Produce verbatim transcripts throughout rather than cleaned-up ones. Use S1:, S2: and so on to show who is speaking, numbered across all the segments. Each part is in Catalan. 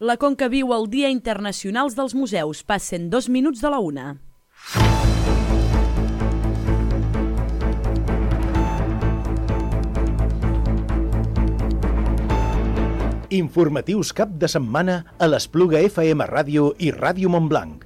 S1: La Conca viu el Dia Internacional dels Museus. Passen dos minuts de la una.
S2: Informatius cap de setmana a l'Espluga F M Ràdio i Ràdio Montblanc.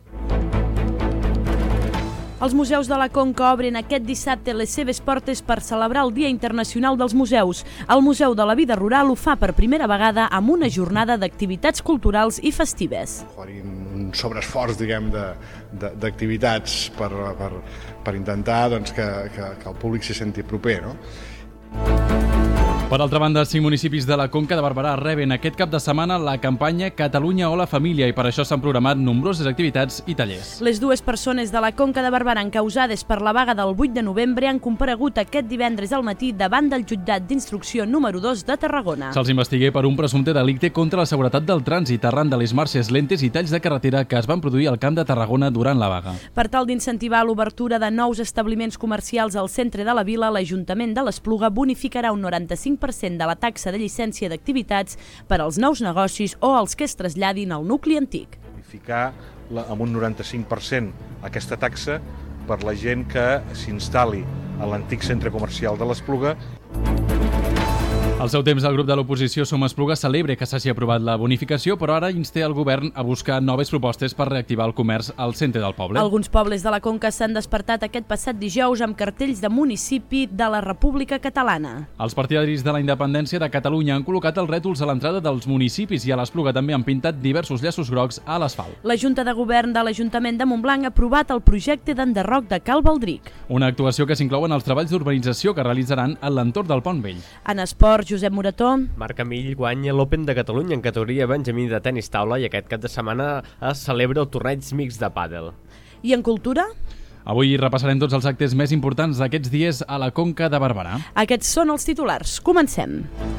S1: Els museus de la Conca obren aquest dissabte les seves portes per celebrar el Dia Internacional dels Museus. El Museu de la Vida Rural ho fa per primera vegada amb una jornada d'activitats culturals i festives.
S3: Oferim un sobreesforç, diguem, d'activitats per, per, per intentar doncs, que, que, que el públic s'hi senti proper, no?
S4: Per altra banda, cinc municipis de la Conca de Barberà reben aquest cap de setmana la campanya Catalunya o la Família i per això s'han programat nombroses activitats i tallers.
S1: Les dues persones de la Conca de Barberà encausades per la vaga del vuit de novembre han comparegut aquest divendres al matí davant del jutjat d'instrucció número dos de Tarragona.
S4: Se'ls investiga per un presumpte delicte contra la seguretat del trànsit arran de les marxes lentes i talls de carretera que es van produir al Camp de Tarragona durant la vaga.
S1: Per tal d'incentivar l'obertura de nous establiments comercials al centre de la vila, l'Ajuntament de l'Espluga bonificarà un noranta-cinc per cent de la taxa de llicència d'activitats per als nous negocis o als que es traslladin al nucli antic.
S3: Bonificar amb un noranta-cinc per cent aquesta taxa per la gent que s'instal·li a l'antic centre comercial de l'Espluga.
S4: Al seu temps, el grup de l'oposició Som Espluga celebra que s'hagi aprovat la bonificació, però ara insta el govern a buscar noves propostes per reactivar el comerç al centre del poble.
S1: Alguns pobles de la Conca s'han despertat aquest passat dijous amb cartells de municipi de la República Catalana.
S4: Els partidaris de la independència de Catalunya han col·locat els rètols a l'entrada dels municipis i a l'Espluga també han pintat diversos llaços grocs a l'asfalt.
S1: La Junta de Govern de l'Ajuntament de Montblanc ha aprovat el projecte d'enderroc de Cal Baldric.
S4: Una actuació que s'inclou en els treballs d'urbanització que realitzaran a l'entorn del Pont Vell.
S1: En esport, Josep Morató.
S5: Marc Amill guanya l'Open de Catalunya en categoria benjamí de tenis taula i aquest cap de setmana es celebra el torneig mixt de pàdel.
S1: I en cultura?
S4: Avui repassarem tots els actes més importants d'aquests dies a la Conca de Barberà.
S1: Aquests són els titulars. Comencem.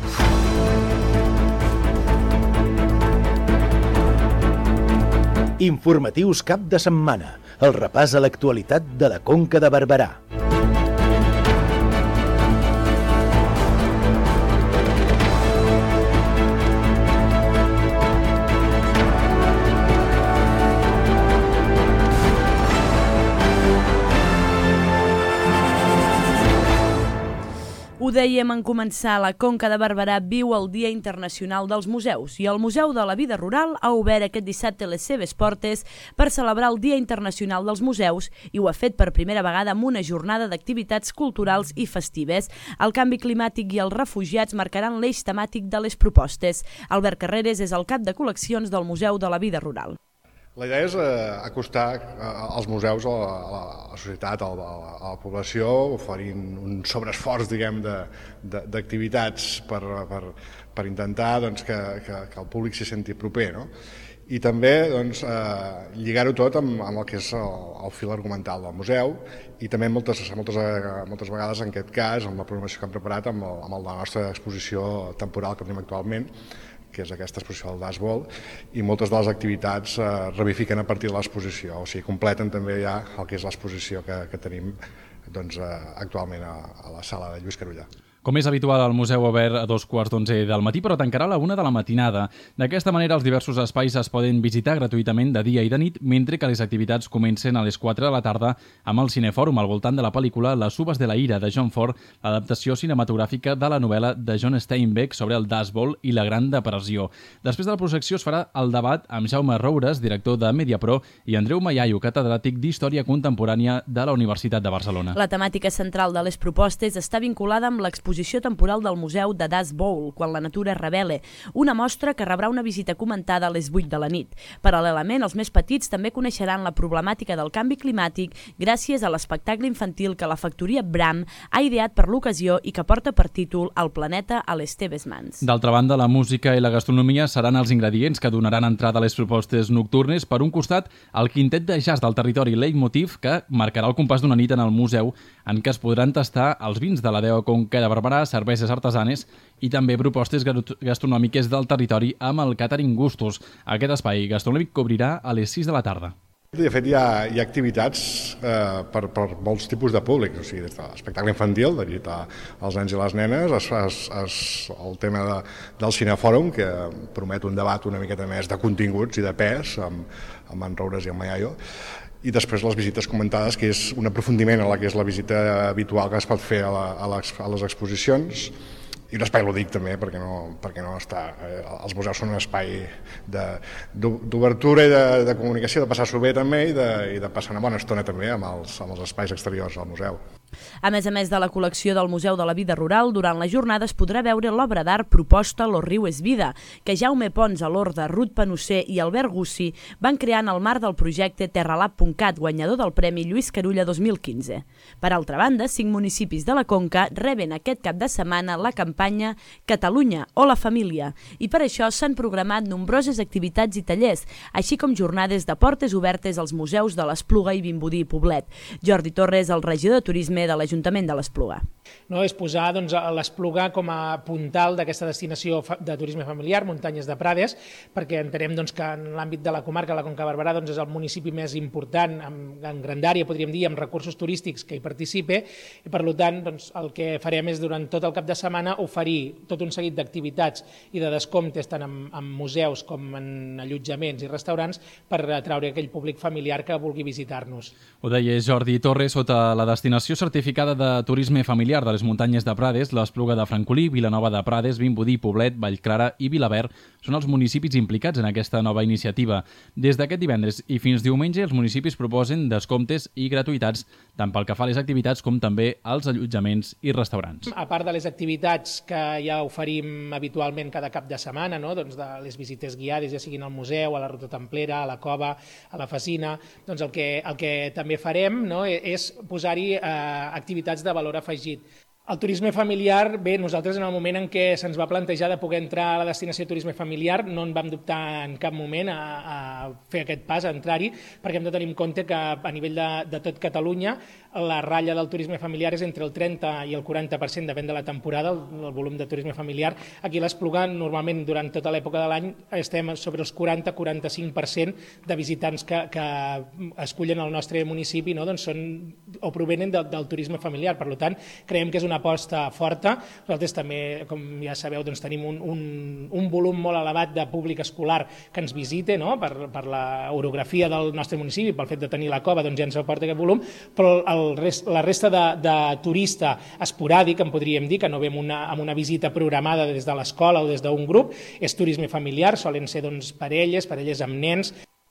S2: Informatius cap de setmana. El repàs a l'actualitat de la Conca de Barberà.
S1: Ho dèiem en començar, la Conca de Barberà viu el Dia Internacional dels Museus i el Museu de la Vida Rural ha obert aquest dissabte les seves portes per celebrar el Dia Internacional dels Museus i ho ha fet per primera vegada amb una jornada d'activitats culturals i festives. El canvi climàtic i els refugiats marcaran l'eix temàtic de les propostes. Albert Carreras és el cap de col·leccions del Museu de la Vida Rural.
S3: La idea és eh, acostar eh, els museus a la, a la societat, a la, a la població, oferint un sobreesforç, diguem, d'activitats per, per, per intentar doncs, que, que, que el públic s'hi senti proper, no? I també doncs, eh, lligar-ho tot amb, amb el que és el, el fil argumental del museu i també moltes, moltes, moltes vegades, en aquest cas, amb la programació que hem preparat, amb, el, amb la nostra exposició temporal que tenim actualment, que és aquesta exposició del Dashbowl, i moltes de les activitats eh, revifiquen a partir de l'exposició, o sigui, completen també ja el que és l'exposició que, que tenim doncs, eh, actualment a, a la sala de Lluís Carullà.
S4: Com és habitual, el museu obert a dos quarts d'onze del matí, però tancarà a la una de la matinada. D'aquesta manera, els diversos espais es poden visitar gratuïtament de dia i de nit, mentre que les activitats comencen a les quatre de la tarda amb el Cinefòrum al voltant de la pel·lícula Les uvas de la ira, de John Ford, l'adaptació cinematogràfica de la novel·la de John Steinbeck sobre el Dashbowl i la Gran Depressió. Després de la projecció es farà el debat amb Jaume Roures, director de Mediapro, i Andreu Mayayo, catedràtic d'Història Contemporània de la Universitat de Barcelona.
S1: La temàtica central de les propostes està vinculada amb l'exposició temporal del Museu de Dashbowl, quan la natura es revela, una mostra que rebrà una visita comentada a les vuit de la nit. Paral·lelament, els més petits també coneixeran la problemàtica del canvi climàtic gràcies a l'espectacle infantil que la factoria Bram ha ideat per l'ocasió i que porta per títol El planeta a les teves mans.
S4: D'altra banda, la música i la gastronomia seran els ingredients que donaran entrada a les propostes nocturnes. Per un costat, el quintet de jazz del territori Leitmotiv, que marcarà el compàs d'una nit en el museu, en què es podran tastar els vins de la deu Conca de Barberà, cerveses artesanes i també propostes gastronòmiques del territori amb el Catering Gustos. Aquest espai gastronòmic cobrirà a les sis de la tarda.
S3: De fet, hi ha, hi ha activitats eh, per, per molts tipus de públics, o sigui, des de l'espectacle infantil, dirigit als nens i les nenes, es, es, es, el tema de, del Cinefòrum, que promet un debat una miqueta més de continguts i de pes, amb, amb en Roures i en Mayayo, i després les visites comentades, que és un aprofundiment a la que és la visita habitual que es pot fer a, la, a, les, a les exposicions, i un espai lúdic també, perquè no, perquè no està... Eh, els museus són un espai d'obertura i de, de comunicació, de passar-s'ho bé també i de, i de passar una bona estona també amb els, amb els espais exteriors al museu.
S1: A més a més de la col·lecció del Museu de la Vida Rural, durant la jornada es podrà veure l'obra d'art proposta Lo riu és vida, que Jaume Pons a l'Orde, Ruth Panusser i Albert Gussi van crear en el marc del projecte terralab punt cat, guanyador del Premi Lluís Carulla dos mil quinze. Per altra banda, cinc municipis de la Conca reben aquest cap de setmana la campanya Catalunya o la família, i per això s'han programat nombroses activitats i tallers, així com jornades de portes obertes als museus de l'Espluga i Vimbodí i Poblet. Jordi Torres, el regidor de Turisme de l'Ajuntament de l'Espluga.
S6: No, és posar doncs, l'Espluga com a puntal d'aquesta destinació de turisme familiar, Muntanyes de Prades, perquè entenem doncs, que en l'àmbit de la comarca, la Conca Barberà, doncs, és el municipi més important, amb, en grandària, podríem dir, amb recursos turístics que hi participe, i per tant doncs, el que farem és durant tot el cap de setmana oferir tot un seguit d'activitats i de descomptes tant en, en museus com en allotjaments i restaurants per atraure aquell públic familiar que vulgui visitar-nos.
S4: Ho deia Jordi Torres, sota la destinació certificada de turisme familiar de les Muntanyes de Prades, l'Espluga de Francolí, Vilanova de Prades, Vimbodí, Poblet, Vallclara i Vilaverd són els municipis implicats en aquesta nova iniciativa. Des d'aquest divendres i fins diumenge els municipis proposen descomptes i gratuïtats tant pel que fa a les activitats com també als allotjaments i restaurants.
S6: A part de les activitats que ja oferim habitualment cada cap de setmana, no? Doncs de les visites guiades, ja siguin al museu, a la Ruta Templera, a la Cova, a la Facina, doncs el que, el que també farem, no? És posar-hi eh, activitats de valor afegit. El turisme familiar, bé, nosaltres en el moment en què se'ns va plantejar de poder entrar a la destinació de turisme familiar no en vam dubtar en cap moment a, a fer aquest pas, a entrar-hi, perquè hem de tenir en compte que a nivell de, de tot Catalunya la ratlla del turisme familiar és entre el trenta i el quaranta per cent, depèn de la temporada, el, el volum de turisme familiar. Aquí a l'Espluga, normalment, durant tota l'època de l'any, estem sobre els quaranta a quaranta-cinc per cent de visitants que, que escullen el nostre municipi, no? Doncs són o provenen de, del turisme familiar. Per tant, creiem que és una aposta forta. Nosaltres també, com ja sabeu, doncs tenim un, un, un volum molt elevat de públic escolar que ens visita, no? per, per la orografia del nostre municipi, pel fet de tenir la cova, doncs ja ens aporta aquest volum, però el rest, la resta de, de turista esporàdic, en podríem dir, que no veiem una, amb una visita programada des de l'escola o des d'un grup, és turisme familiar, solen ser doncs, parelles, parelles amb nens.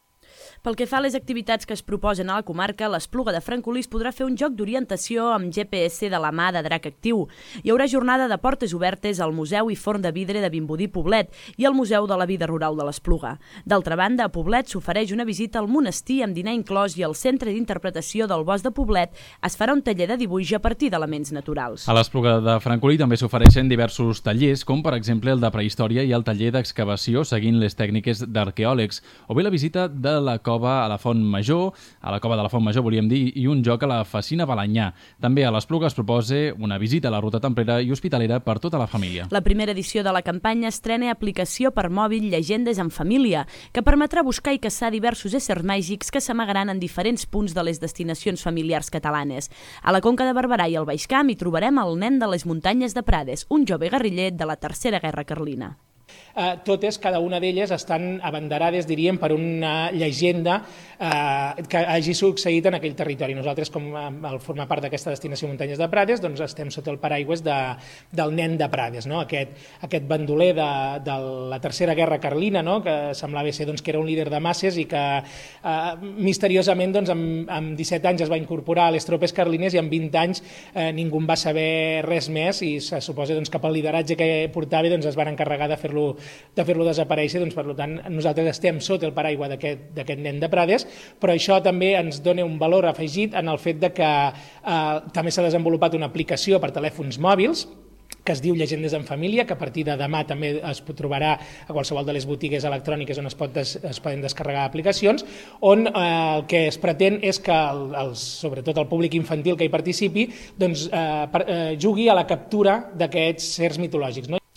S1: Pel que fa a les activitats que es proposen a la comarca, l'Espluga de Francolí es podrà fer un joc d'orientació amb G P S de la mà de Drac Actiu. Hi haurà jornada de portes obertes al Museu i Forn de Vidre de Vimbodí Poblet i al Museu de la Vida Rural de l'Espluga. D'altra banda, a Poblet s'ofereix una visita al monestir amb dinar inclòs i al Centre d'Interpretació del Bosc de Poblet es farà un taller de dibuix a partir d'elements naturals.
S4: A l'Espluga de Francolí també s'ofereixen diversos tallers, com per exemple el de prehistòria i el taller d'excavació seguint les tècniques d'arqueòlegs, o bé la visita de la cova a la Font Major, a la cova de la Font Major, volíem dir, i un joc a la Facina Balanyà. També a l'Espluga es proposa una visita a la Ruta Templera i Hospitalera per tota la família.
S1: La primera edició de la campanya estrena aplicació per mòbil Llegendes en Família, que permetrà buscar i caçar diversos éssers màgics que s'amagaran en diferents punts de les destinacions familiars catalanes. A la Conca de Barberà i al Baix Camp hi trobarem el nen de les Muntanyes de Prades, un jove guerriller de la Tercera Guerra Carlina.
S6: Eh, totes, cada una d'elles, estan abanderades, diríem, per una llegenda eh, que hagi succeït en aquell territori. Nosaltres, com a formar part d'aquesta destinació Muntanyes de Prades, doncs estem sota el paraigües de, del nen de Prades, no? aquest, aquest bandoler de, de la Tercera Guerra Carlina, no? Que semblava ser doncs, que era un líder de masses i que eh, misteriosament doncs, amb, amb disset anys es va incorporar a les tropes carlines i amb vint anys eh, ningú en va saber res més i se suposa doncs, que pel lideratge que portava doncs, es van encarregar de fer-lo de fer-lo desaparèixer, doncs per tant nosaltres estem sota el paraigua d'aquest nen de Prades, però això també ens dona un valor afegit en el fet de que eh, també s'ha desenvolupat una aplicació per telèfons mòbils que es diu Llegendes en Família, que a partir de demà també es trobarà a qualsevol de les botigues electròniques on es, pot des, es poden descarregar aplicacions, on eh, el que es pretén és que el, el, sobretot el públic infantil que hi participi doncs, eh, per, eh, jugui a la captura d'aquests certs mitològics, no?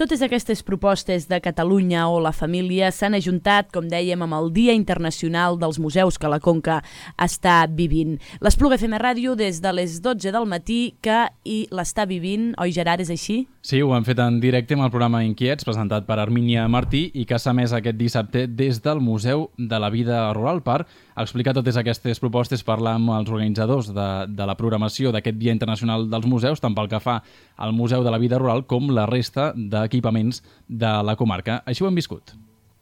S1: Totes aquestes propostes de Catalunya o la família s'han ajuntat, com dèiem, amb el Dia Internacional dels Museus que la Conca està vivint. L'Espluga F M Ràdio des de les dotze del matí que hi l'està vivint, oi Gerard, és així?
S4: Sí, ho hem fet en directe amb el programa Inquiets, presentat per Armínia Martí i que s'ha emès aquest dissabte des del Museu de la Vida Rural per explicar totes aquestes propostes, parlar amb els organitzadors de, de la programació d'aquest Dia Internacional dels Museus, tant pel que fa al Museu de la Vida Rural com la resta d'equipaments de la comarca. Així ho hem viscut.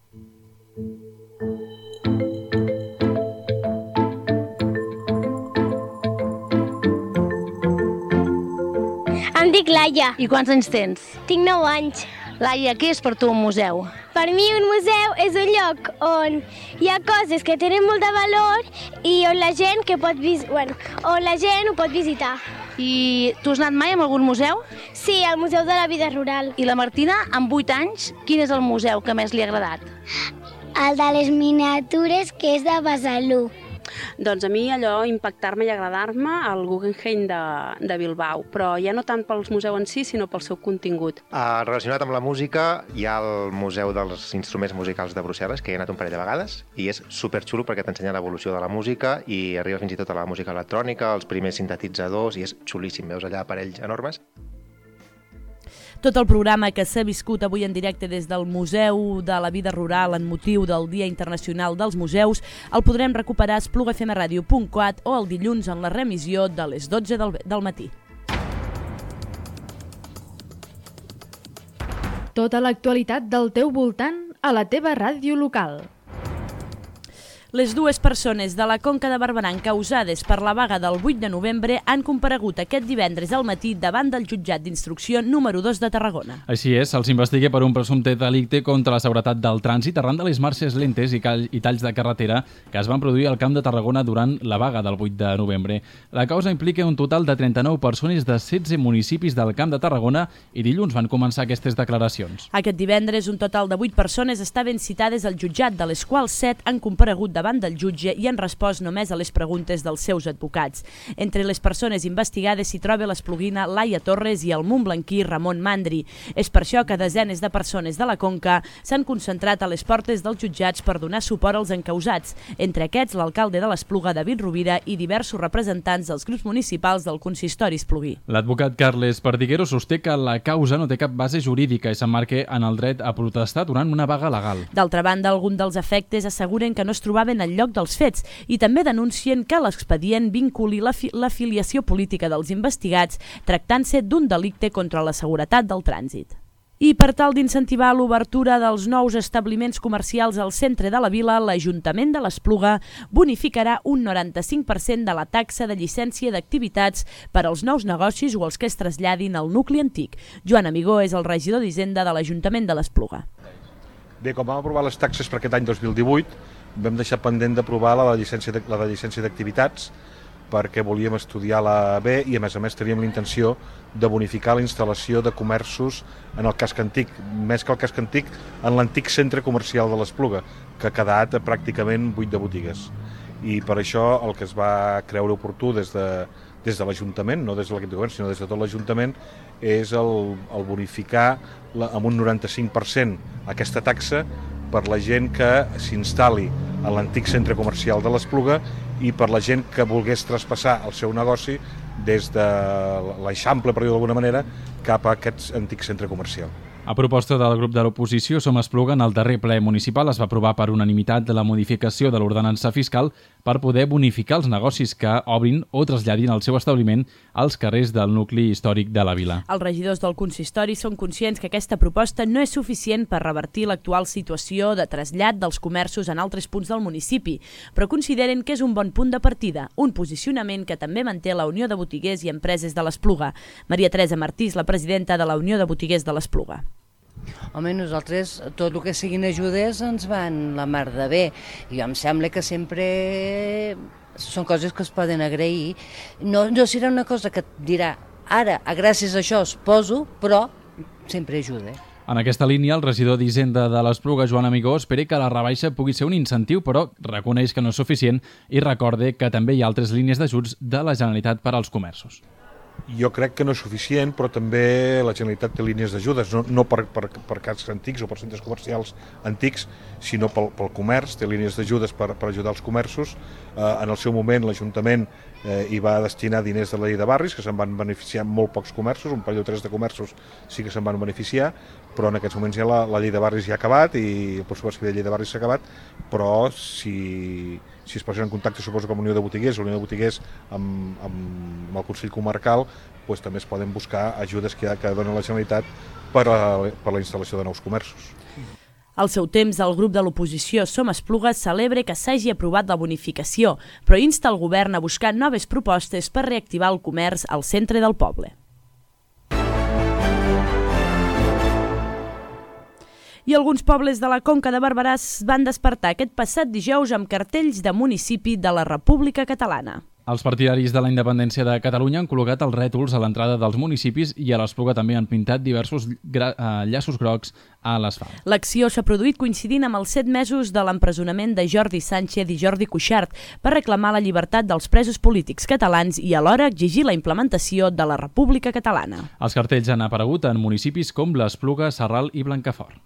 S7: Em dic Laia.
S8: I quants anys tens?
S7: Tinc nou anys.
S8: Laia, què és per tu un museu?
S7: Per mi un museu és un lloc on hi ha coses que tenen molt de valor i on la gent, que pot vis... bueno, on la gent ho pot visitar.
S8: I tu has anat mai a algun museu?
S7: Sí, al Museu de la Vida Rural.
S8: I la Martina, amb vuit anys, quin és el museu que més li ha agradat?
S7: El de les miniatures, que és de Besalú.
S9: Doncs a mi allò, impactar-me i agradar-me, el Guggenheim de, de Bilbao, però ja no tant pels museus en si, sinó pel seu contingut.
S10: Uh, relacionat amb la música, hi ha el Museu dels Instruments Musicals de Brussel·les, que hi he anat un parell de vegades, i és superxulo perquè t'ensenya l'evolució de la música i arriba fins i tot a la música electrònica, els primers sintetitzadors, i és xulíssim, veus allà aparells enormes.
S1: Tot el programa que s'ha viscut avui en directe des del Museu de la Vida Rural en motiu del Dia Internacional dels Museus el podrem recuperar a espluga f m radio punt cat o el dilluns en la remissió de les dotze del, del matí.
S11: Tota l'actualitat del teu voltant a la teva ràdio local.
S1: Les dues persones de la Conca de Barberà encausades per la vaga del vuit de novembre han comparegut aquest divendres al matí davant del jutjat d'instrucció número dos de Tarragona.
S4: Així és, se'ls investiga per un presumpte delicte contra la seguretat del trànsit arran de les marxes lentes i, cal, i talls de carretera que es van produir al Camp de Tarragona durant la vaga del vuit de novembre. La causa implica un total de trenta-nou persones de setze municipis del Camp de Tarragona i dilluns van començar aquestes declaracions.
S1: Aquest divendres un total de vuit persones estaven citades al jutjat, de les quals set han comparegut davant del jutge i han respost només a les preguntes dels seus advocats. Entre les persones investigades s'hi troba l'espluguina Laia Torres i el montblanquí Ramon Mandri. És per això que desenes de persones de la Conca s'han concentrat a les portes dels jutjats per donar suport als encausats. Entre aquests, l'alcalde de l'Espluga, David Rovira, i diversos representants dels grups municipals del consistori espluguí.
S4: L'advocat Carles Perdiguero sosté que la causa no té cap base jurídica i s'emmarca en el dret a protestar durant una vaga legal.
S1: D'altra banda, alguns dels afectes asseguren que no es trobaven al lloc dels fets i també denuncien que l'expedient vinculi l'afiliació política dels investigats tractant-se d'un delicte contra la seguretat del trànsit. I per tal d'incentivar l'obertura dels nous establiments comercials al centre de la vila, l'Ajuntament de l'Espluga bonificarà un noranta-cinc per cent de la taxa de llicència d'activitats per als nous negocis o els que es traslladin al nucli antic. Joan Amigó és el regidor d'Hisenda de l'Ajuntament de l'Espluga.
S12: Bé, com vam aprovar les taxes per aquest any dos mil divuit, vam deixar pendent d'aprovar la de llicència de, la de llicència d'activitats perquè volíem estudiar la B i a més a més teníem la intenció de bonificar la instal·lació de comerços en el casc antic, més que el casc antic, en l'antic centre comercial de l'Espluga, que ha quedat pràcticament buit de botigues. I per això el que es va creure oportú des de, des de l'Ajuntament, no des de l'equip de govern, sinó des de tot l'Ajuntament, és el, el bonificar la, amb un noranta-cinc per cent aquesta taxa per la gent que s'instal·li a l'antic centre comercial de l'Espluga i per la gent que volgués traspassar el seu negoci des de l'Eixample, per dir-ho d'alguna manera, cap a aquest antic centre comercial.
S4: A proposta del grup de l'oposició, Som Espluga, en el darrer ple municipal es va aprovar per unanimitat de la modificació de l'ordenança fiscal per poder bonificar els negocis que obrin o traslladin el seu establiment als carrers del nucli històric de la vila.
S1: Els regidors del consistori són conscients que aquesta proposta no és suficient per revertir l'actual situació de trasllat dels comerços en altres punts del municipi, però consideren que és un bon punt de partida, un posicionament que també manté la Unió de Botiguers i Empreses de l'Espluga. Maria Teresa Martí és la presidenta de la Unió de Botiguers de l'Espluga.
S13: Home, nosaltres tot el que siguin ajudes ens van la mar de bé. I em sembla que sempre són coses que es poden agrair. No, no serà una cosa que et dirà ara, gràcies a això es poso, però sempre ajuda.
S4: En aquesta línia, el regidor d'Hisenda de l'Espluga, Joan Amigó, espera que la rebaixa pugui ser un incentiu, però reconeix que no és suficient i recorde que també hi ha altres línies d'ajuts de la Generalitat per als comerços.
S12: jo crec que no és suficient, però també la Generalitat té línies d'ajudes, no, no per, per, per cascs antics o per centres comercials antics, sinó pel, pel comerç, té línies d'ajudes per, per ajudar els comerços. Eh, en el seu moment l'Ajuntament eh, hi va destinar diners de la llei de barris, que se'n van beneficiar molt pocs comerços, un parell o tres de comerços sí que se'n van beneficiar, però en aquests moments ja la, la llei de barris ja ha acabat i el pressupost que hi ha de llei de barris s'ha acabat, però si, si es posen en contacte, suposo que amb Unió de Botiguers, Unió de Botiguers amb, amb, amb el Consell Comarcal, doncs també es poden buscar ajudes que, que dona la Generalitat per a, per a la instal·lació de nous comerços.
S1: Al seu temps, el grup de l'oposició Som Esplugues celebra que s'hagi aprovat la bonificació, però insta el govern a buscar noves propostes per reactivar el comerç al centre del poble. I alguns pobles de la Conca de Barberà es van despertar aquest passat dijous amb cartells de municipi de la República Catalana.
S4: Els partidaris de la independència de Catalunya han col·locat els rètols a l'entrada dels municipis i a l'Espluga també han pintat diversos gra eh, llaços grocs a l'asfalt.
S1: L'acció s'ha produït coincidint amb els set mesos de l'empresonament de Jordi Sánchez i Jordi Cuixart per reclamar la llibertat dels presos polítics catalans i alhora exigir la implementació de la República Catalana.
S4: Els cartells han aparegut en municipis com l'Espluga, Sarral i Blancafort.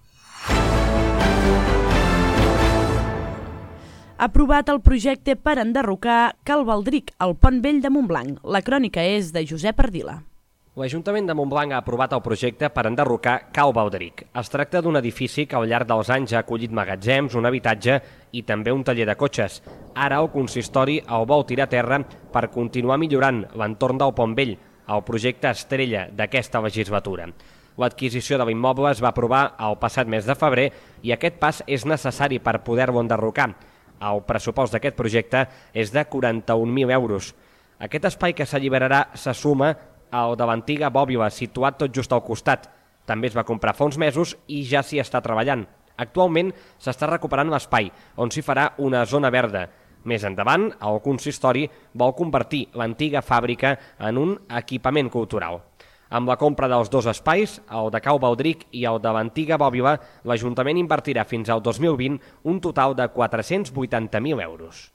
S1: Aprovat el projecte per enderrocar Cal Baldric, el pont vell de Montblanc. La crònica és de Josep Ardila.
S14: L'Ajuntament de Montblanc ha aprovat el projecte per enderrocar Cal Baldric. Es tracta d'un edifici que al llarg dels anys ha acollit magatzems, un habitatge i també un taller de cotxes. Ara el consistori el vol tirar a terra per continuar millorant l'entorn del pont vell, el projecte estrella d'aquesta legislatura. L'adquisició de l'immoble es va aprovar el passat mes de febrer i aquest pas és necessari per poder-lo enderrocar. El pressupost d'aquest projecte és de quaranta-un mil euros. Aquest espai que s'alliberarà se suma al de l'antiga bòbila, situat tot just al costat. També es va comprar fa uns mesos i ja s'hi està treballant. Actualment s'està recuperant l'espai, on s'hi farà una zona verda. Més endavant, el consistori vol convertir l'antiga fàbrica en un equipament cultural. Amb la compra dels dos espais, el de Cal Baldric i el de l'antiga bòbila, l'Ajuntament invertirà fins al dos mil vint un total de quatre-cents vuitanta mil euros.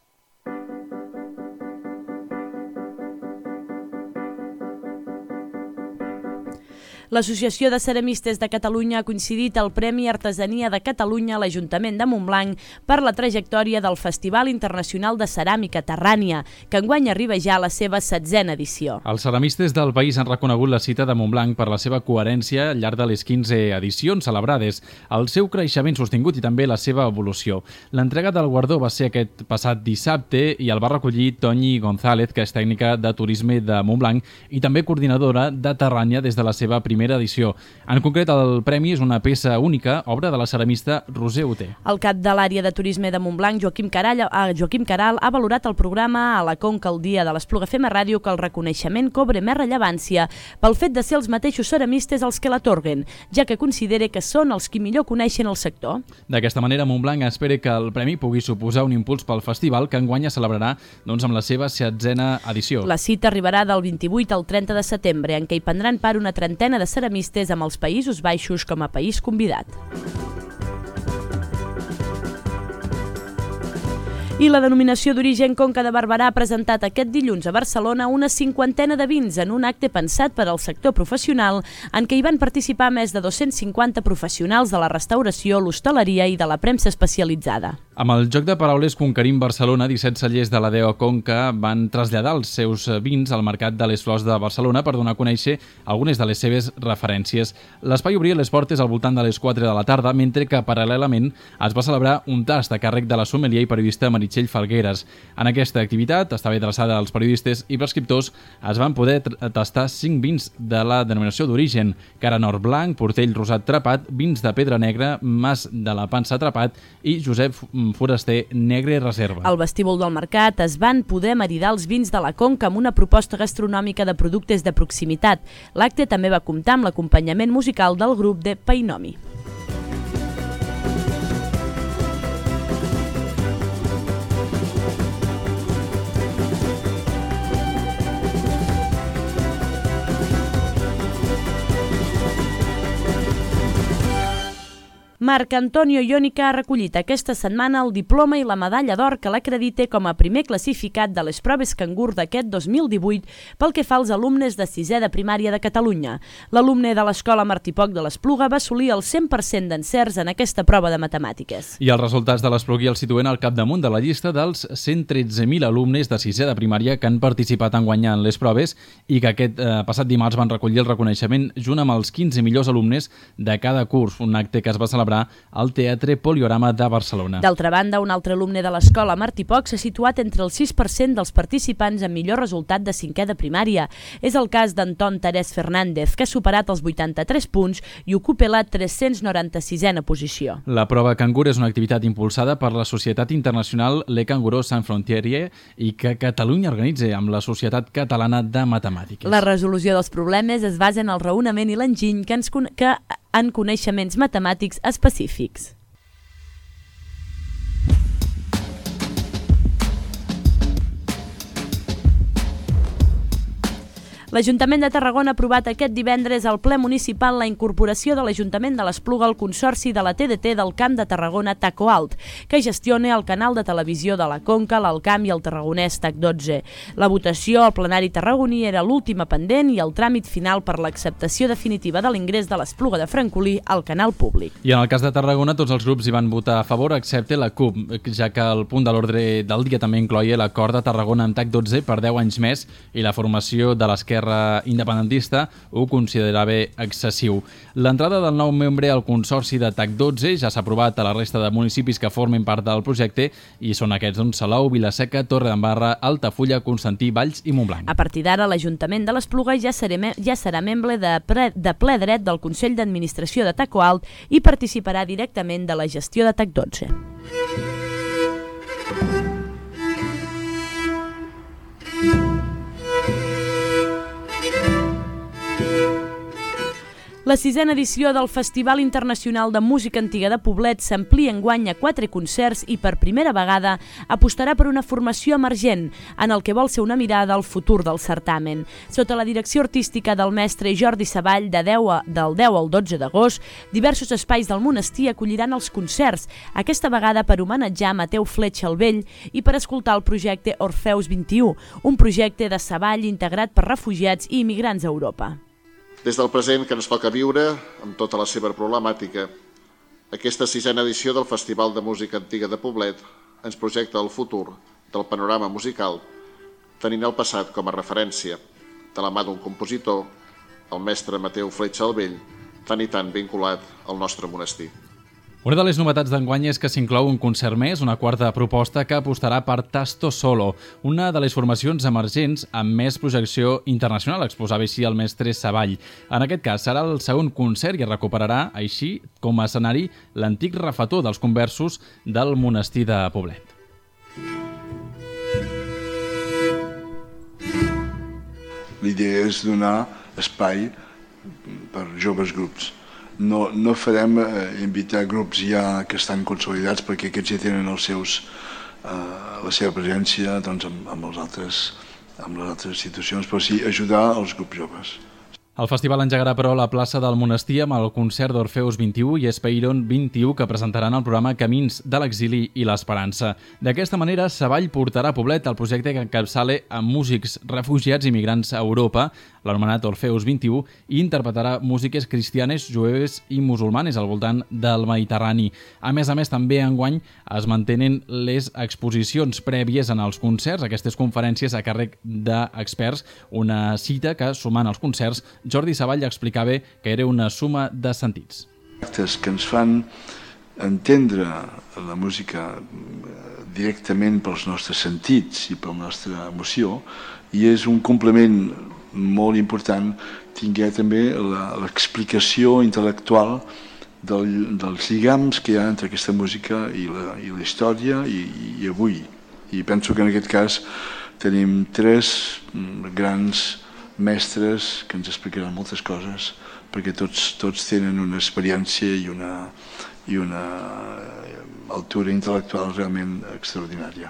S1: L'Associació de Ceramistes de Catalunya ha coincidit el Premi Artesania de Catalunya a l'Ajuntament de Montblanc per la trajectòria del Festival Internacional de Ceràmica Terrània, que enguany arriba ja a la seva setzena edició.
S4: Els ceramistes del país han reconegut la cita de Montblanc per la seva coherència al llarg de les quinze edicions celebrades, el seu creixement sostingut i també la seva evolució. L'entrega del guardó va ser aquest passat dissabte i el va recollir Toñi González, que és tècnica de turisme de Montblanc i també coordinadora de Terrània des de la seva primera primera edició. En concret, el premi és una peça única, obra de la ceramista Roser Oter.
S1: El cap de l'àrea de turisme de Montblanc, Joaquim Caral, eh, Joaquim Caral, ha valorat el programa a la Conca el dia de l'Espluga F M Ràdio que el reconeixement cobre més rellevància pel fet de ser els mateixos ceramistes els que l'atorguen, ja que considera que són els qui millor coneixen el sector.
S4: D'aquesta manera, Montblanc espera que el premi pugui suposar un impuls pel festival que enguany es celebrarà doncs, amb la seva setzena edició.
S1: La cita arribarà del vint-i-vuit al trenta de setembre, en què hi prendran part una trentena de ceramistes amb els Països Baixos com a país convidat. I la denominació d'origen Conca de Barberà ha presentat aquest dilluns a Barcelona una cinquantena de vins en un acte pensat per al sector professional en què hi van participar més de dos-cents cinquanta professionals de la restauració, l'hostaleria i de la premsa especialitzada.
S4: Amb el joc de paraules Conquerim Barcelona, disset cellers de la D E O Conca van traslladar els seus vins al Mercat de les Flors de Barcelona per donar a conèixer algunes de les seves referències. L'espai obria les portes al voltant de les quatre de la tarda, mentre que paral·lelament es va celebrar un tast a càrrec de la sommelier i periodista Meritxell Falgueres. En aquesta activitat, estava adreçada als periodistes i prescriptors, es van poder tastar cinc vins de la denominació d'origen: Cara Nord Blanc, Portell Rosat Trapat, vins de Pedra Negra, Mas de la Pansa Trapat i Josep Foraster Negre Reserva.
S1: Al vestíbul del mercat es van poder maridar els vins de la Conca amb una proposta gastronòmica de productes de proximitat. L'acte també va comptar amb l'acompanyament musical del grup de Painomi. Marc Antonio Iónica ha recollit aquesta setmana el diploma i la medalla d'or que l'acredita com a primer classificat de les proves Cangur d'aquest dos mil divuit pel que fa als alumnes de sisè de primària de Catalunya. L'alumne de l'Escola Martí Poch de l'Espluga va assolir el cent per cent d'encerts en aquesta prova de matemàtiques.
S4: I els resultats de l'Espluga el situen al capdamunt de la llista dels cent tretze mil alumnes de sisè de primària que han participat en guanyar en les proves i que aquest eh, passat dimarts van recollir el reconeixement junt amb els quinze millors alumnes de cada curs, un acte que es va celebrar al Teatre Poliorama de Barcelona.
S1: D'altra banda, un altre alumne de l'Escola Martí Poch s'ha situat entre el sis per cent dels participants amb millor resultat de cinquè de primària. És el cas d'Anton Terès Fernández, que ha superat els vuitanta-tres punts i ocupa la tres-cents noranta-sisena posició.
S4: La prova Cangur és una activitat impulsada per la Societat Internacional Le Cangureau Sans Frontières i que Catalunya organitza amb la Societat Catalana de Matemàtiques.
S1: La resolució dels problemes es basa en el raonament i l'enginy que, ens con que en coneixements matemàtics específics. L'Ajuntament de Tarragona ha aprovat aquest divendres al ple municipal la incorporació de l'Ajuntament de l'Espluga al Consorci de la T D T del Camp de Tarragona Taco Alt, que gestiona el canal de televisió de la Conca, l'Alt Camp i el Tarragonès T A C dotze. La votació al plenari tarragoní era l'última pendent i el tràmit final per l'acceptació definitiva de l'ingrés de l'Espluga de Francolí al canal públic.
S4: I en el cas de Tarragona, tots els grups hi van votar a favor, excepte la C U P, ja que el punt de l'ordre del dia també incloïa l'acord de Tarragona amb T A C dotze per deu anys més i la formació de l'esquerra independentista ho considerava excessiu. L'entrada del nou membre al consorci de T A C dotze ja s'ha aprovat a la resta de municipis que formen part del projecte i són aquests doncs, Salou, Vilaseca, Torredembarra, Altafulla, Constantí, Valls i Montblanc.
S1: A partir d'ara, l'Ajuntament de l'Espluga ja, ja serà membre de, pre, de ple dret del Consell d'Administració de Taco Alt i participarà directament de la gestió de T A C dotze. La sisena edició del Festival Internacional de Música Antiga de Poblet s'amplia enguany a quatre concerts i per primera vegada apostarà per una formació emergent en el que vol ser una mirada al futur del certamen. Sota la direcció artística del mestre Jordi Savall, de deu a, del deu al dotze d'agost, diversos espais del monestir acolliran els concerts, aquesta vegada per homenatjar Mateu Fletxa el Vell i per escoltar el projecte Orfeus vint-i-u, un projecte de Savall integrat per refugiats i immigrants a Europa.
S15: Des del present que ens toca viure, amb tota la seva problemàtica, aquesta sisena edició del Festival de Música Antiga de Poblet ens projecta el futur del panorama musical, tenint el passat com a referència, de la mà d'un compositor, el mestre Mateu Fletxa el Vell, tan i tan vinculat al nostre monestir.
S4: Una de les novetats d'enguany és que s'inclou un concert més, una quarta proposta que apostarà per Tasto Solo, una de les formacions emergents amb més projecció internacional, exposava així el mestre Savall. En aquest cas serà el segon concert i es recuperarà així com a escenari l'antic refetor dels conversos del monestir de Poblet.
S16: L'idea és donar espai per joves grups. No, no farem eh, invitar grups ja que estan consolidats perquè aquests ja tenen els seus, eh, la seva presència doncs, amb, amb, els altres, amb les altres situacions, però sí ajudar els grups joves.
S4: El festival engegarà, però, la plaça del monestir amb el concert d'Orfeus vint-i-u i Espeiron vint-i-u que presentaran el programa Camins de l'exili i l'esperança. D'aquesta manera, Savall portarà a Poblet el projecte que encapçala amb músics refugiats i migrants a Europa, l'anomenat Orfeus vint-i-u, i interpretarà músiques cristianes, jueves i musulmanes al voltant del Mediterrani. A més a més, també enguany es mantenen les exposicions prèvies en els concerts, aquestes conferències a càrrec d'experts, una cita que, sumant els concerts, Jordi Savall explicava que era una suma de sentits.
S16: Actes que ens fan entendre la música directament pels nostres sentits i per la nostra emoció, i és un complement molt important tinguer també l'explicació intel·lectual del, dels lligams que hi ha entre aquesta música i la, i la història i, i avui. I penso que en aquest cas tenim tres grans mestres que ens explicaran moltes coses, perquè tots, tots tenen una experiència i una, i una altura intel·lectual realment extraordinària.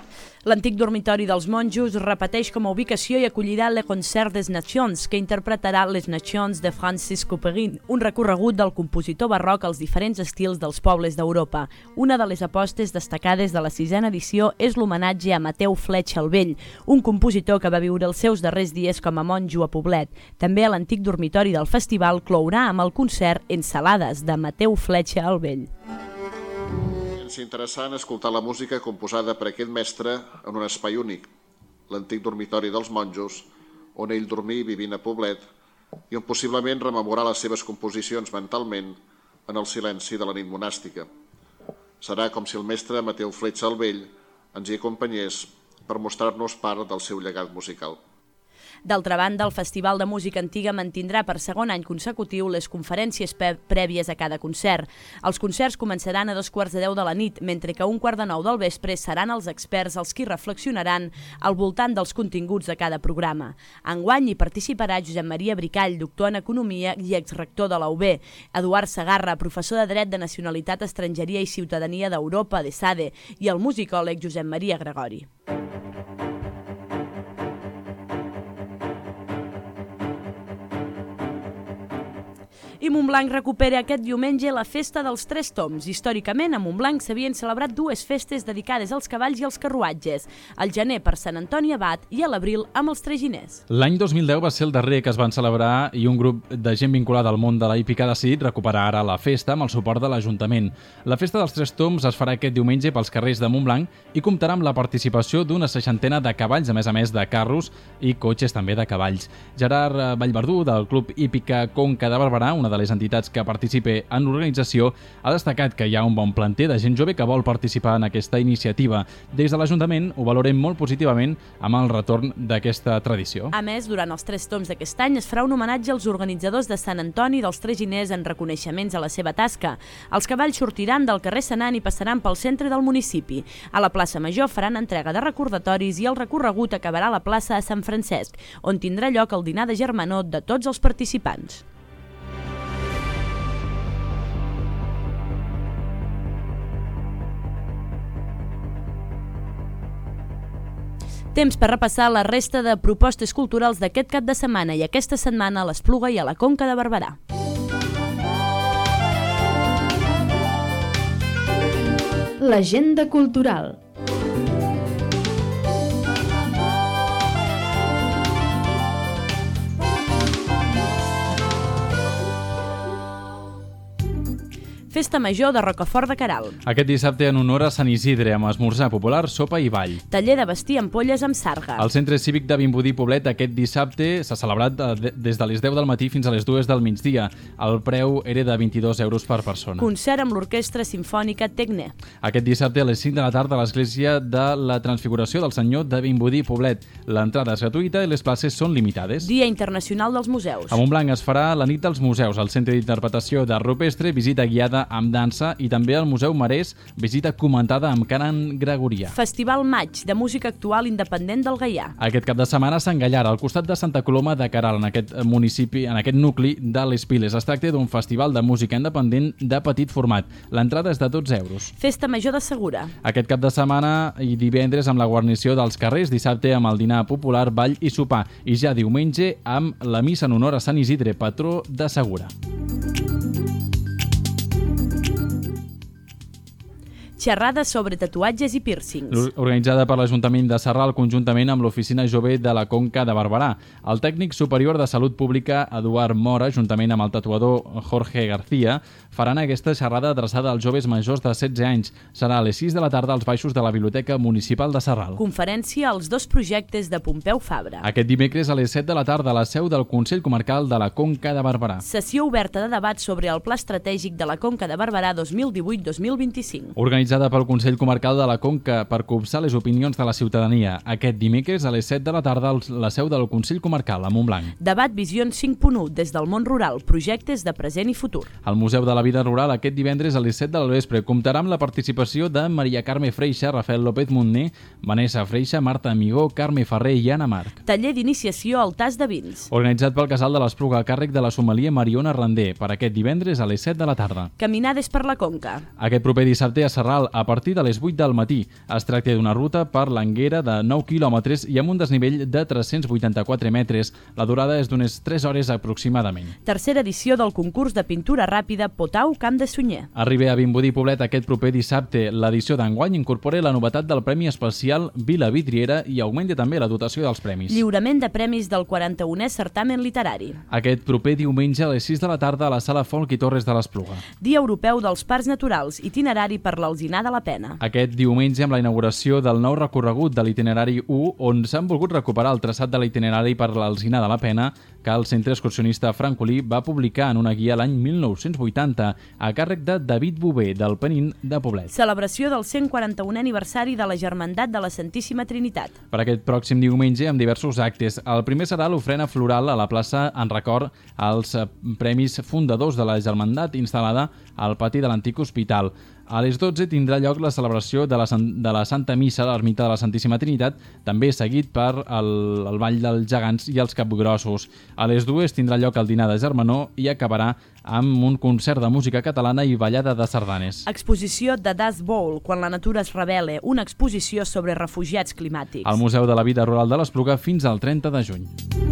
S1: L'antic dormitori dels monjos repeteix com a ubicació i acollirà Le Concert des Nations, que interpretarà Les Nations de Francis Couperin, un recorregut del compositor barroc als diferents estils dels pobles d'Europa. Una de les apostes destacades de la sisena edició és l'homenatge a Mateu Fletxa el Vell, un compositor que va viure els seus darrers dies com a monjo a Poblet. També a l'antic dormitori del festival clourà amb el concert Ensalades, de Mateu Fletxa el Vell.
S15: És interessant escoltar la música composada per aquest mestre en un espai únic, l'antic dormitori dels monjos, on ell dormia vivint a Poblet, i on possiblement rememorar les seves composicions mentalment en el silenci de la nit monàstica. Serà com si el mestre Mateu Fletxa el Vell ens hi acompanyés per mostrar-nos part del seu llegat musical.
S1: D'altra banda, el Festival de Música Antiga mantindrà per segon any consecutiu les conferències prèvies a cada concert. Els concerts començaran a dos quarts de deu de la nit, mentre que a un quart de nou del vespre seran els experts els qui reflexionaran al voltant dels continguts de cada programa. Enguany hi participarà Josep Maria Bricall, doctor en Economia i exrector de la U B, Eduard Segarra, professor de Dret de Nacionalitat, Estrangeria i Ciutadania d'Europa, de SADE, i el musicòleg Josep Maria Gregori. I Montblanc recupera aquest diumenge la Festa dels Tres Tombs. Històricament, a Montblanc s'havien celebrat dues festes dedicades als cavalls i als carruatges, al gener per Sant Antoni Abat i a l'abril amb els traginers.
S4: L'any dos mil deu va ser el darrer que es van celebrar i un grup de gent vinculada al món de la hípica ha decidit recuperar ara la festa amb el suport de l'Ajuntament. La Festa dels Tres Tombs es farà aquest diumenge pels carrers de Montblanc i comptarà amb la participació d'una seixantena de cavalls, a més a més de carros i cotxes també de cavalls. Gerard Vallverdú, del Club Hípica Conca de Barberà, una de les entitats que participe en l'organització, ha destacat que hi ha un bon planter de gent jove que vol participar en aquesta iniciativa. Des de l'Ajuntament ho valorem molt positivament amb el retorn d'aquesta tradició.
S1: A més, durant els Tres Tombs d'aquest any es farà un homenatge als organitzadors de Sant Antoni dels Traginers en reconeixements a la seva tasca. Els cavalls sortiran del carrer Senan i passaran pel centre del municipi. A la plaça Major faran entrega de recordatoris i el recorregut acabarà a la plaça de Sant Francesc, on tindrà lloc el dinar de germanor de tots els participants. Temps per repassar la resta de propostes culturals d'aquest cap de setmana i aquesta setmana a l'Espluga i a la Conca de Barberà.
S11: L'agenda cultural.
S1: Festa Major de Rocafort de Queralt.
S4: Aquest dissabte en honor a Sant Isidre, amb esmorzar popular, sopa i ball.
S1: Taller de vestir ampolles amb sarga.
S4: Al Centre Cívic de Vimbodí Poblet aquest dissabte s'ha celebrat de, des de les deu del matí fins a les dues del migdia. El preu era de vint-i-dos euros per persona.
S1: Concert amb l'Orquestra Simfònica Tecne.
S4: Aquest dissabte a les cinc de la tarda a l'Església de la Transfiguració del Senyor de Vimbodí Poblet. L'entrada és gratuïta i les places són limitades.
S1: Dia Internacional dels Museus.
S4: A Montblanc es farà la nit dels museus, al Centre d'Interpretació d'Art Rupestre, visita guiada amb dansa i també al Museu Marès, visita comentada amb cànon gregorià.
S1: Festival Maig, de música actual independent del Gaià.
S4: Aquest cap de setmana a Sant Gallara, al costat de Santa Coloma de Queralt, en aquest municipi, en aquest nucli de les Piles. Es tracta d'un festival de música independent de petit format. L'entrada és de dotze euros.
S1: Festa Major de Segura.
S4: Aquest cap de setmana i divendres amb la guarnició dels carrers, dissabte amb el dinar popular, ball i sopar, i ja diumenge amb la missa en honor a Sant Isidre, patró de Segura.
S1: Xerrada sobre tatuatges i pírcings.
S4: Organitzada per l'Ajuntament de Sarral conjuntament amb l'Oficina Jove de la Conca de Barberà. El tècnic superior de Salut Pública, Eduard Mora, juntament amb el tatuador Jorge García, faran aquesta xerrada adreçada als joves majors de setze anys. Serà a les sis de la tarda als baixos de la Biblioteca Municipal de Sarral.
S1: Conferència als dos projectes de Pompeu Fabra.
S4: Aquest dimecres a les set de la tarda a la seu del Consell Comarcal de la Conca de Barberà.
S1: Sessió oberta de debat sobre el Pla Estratègic de la Conca de Barberà dos mil divuit dos mil vint-i-cinc.
S4: Organitzada pel Consell Comarcal de la Conca per copsar les opinions de la ciutadania. Aquest dimecres a les set de la tarda a la seu del Consell Comarcal a Montblanc.
S1: Debat Visions cinc punt u des del món rural, projectes de present i futur.
S4: El Museu de la Vida Rural aquest divendres a les set del vespre comptarà amb la participació de Maria Carme Freixa, Rafael López Montner, Vanessa Freixa, Marta Amigó, Carme Ferrer i Anna Marc.
S1: Taller d'iniciació al tas de vins.
S4: Organitzat pel Casal de l'Espluga a càrrec de la sommelier Mariona Randé per aquest divendres a les set de la tarda.
S1: Caminades per la Conca.
S4: Aquest proper dissabte a Sarral Rural a partir de les vuit del matí. Es tracta d'una ruta per l'Anguera de nou quilòmetres i amb un desnivell de tres-cents vuitanta-quatre metres. La durada és d'unes tres hores aproximadament.
S1: Tercera edició del concurs de pintura ràpida Potau Camp de Sunyer.
S4: Arriba a Vimbodí Poblet aquest proper dissabte. L'edició d'enguany incorpora la novetat del Premi Especial Vila Vidriera i augmenta també la dotació dels premis.
S1: Lliurament de premis del quaranta-unè certamen literari.
S4: Aquest proper diumenge a les sis de la tarda a la Sala Folk i Torres de l'Espluga.
S1: Dia Europeu dels Parcs Naturals, itinerari per l'Alzinar de la Pena.
S4: Aquest diumenge amb la inauguració del nou recorregut de l'itinerari u, on s'han volgut recuperar el traçat de l'itinerari per l'Alzinar de la Pena, que el centre excursionista Francolí va publicar en una guia l'any mil nou-cents vuitanta, a càrrec de David Bové, del Penín de Poblet.
S1: Celebració del cent quaranta-unè aniversari de la Germandat de la Santíssima Trinitat.
S4: Per aquest pròxim diumenge, amb diversos actes. El primer serà l'ofrena floral a la plaça en record als Premis Fundadors de la Germandat, instal·lada al pati de l'antic hospital. A les dotze tindrà lloc la celebració de la, de la Santa Missa a l'Ermita de la Santíssima Trinitat, també seguit per el, el Ball dels Gegants i els Capgrossos. A les dues tindrà lloc el dinar de germanor i acabarà amb un concert de música catalana i ballada de sardanes.
S1: Exposició de Dust Bowl, quan la natura es rebel·la, una exposició sobre refugiats climàtics.
S4: Al Museu de la Vida Rural de l'Espluga fins al trenta de juny.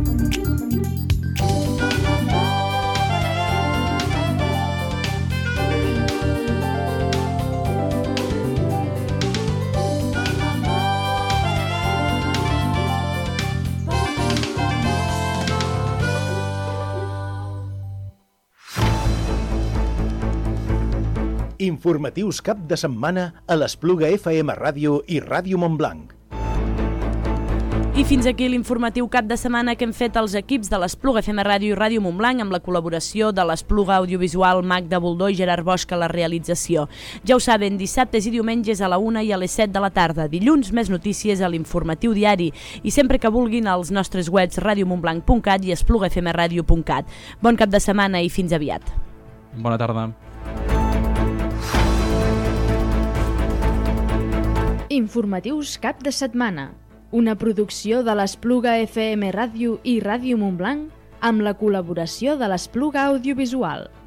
S2: Informatius cap de setmana a l'Espluga F M Ràdio i Ràdio Montblanc.
S1: I fins aquí l'informatiu cap de setmana que hem fet els equips de l'Espluga F M Ràdio i Ràdio Montblanc amb la col·laboració de l'Espluga Audiovisual, Magda Boldó i Gerard Bosch a la realització. Ja ho saben, dissabtes i diumenges a la una i a les set de la tarda. Dilluns, més notícies a l'informatiu diari. I sempre que vulguin als nostres webs radiomontblanc punt cat i espluga f m radio punt cat. Bon cap de setmana i fins aviat.
S4: Bona tarda.
S11: Informatius cap de setmana. Una producció de l'Espluga F M Ràdio i Ràdio Montblanc amb la col·laboració de l'Espluga Audiovisual.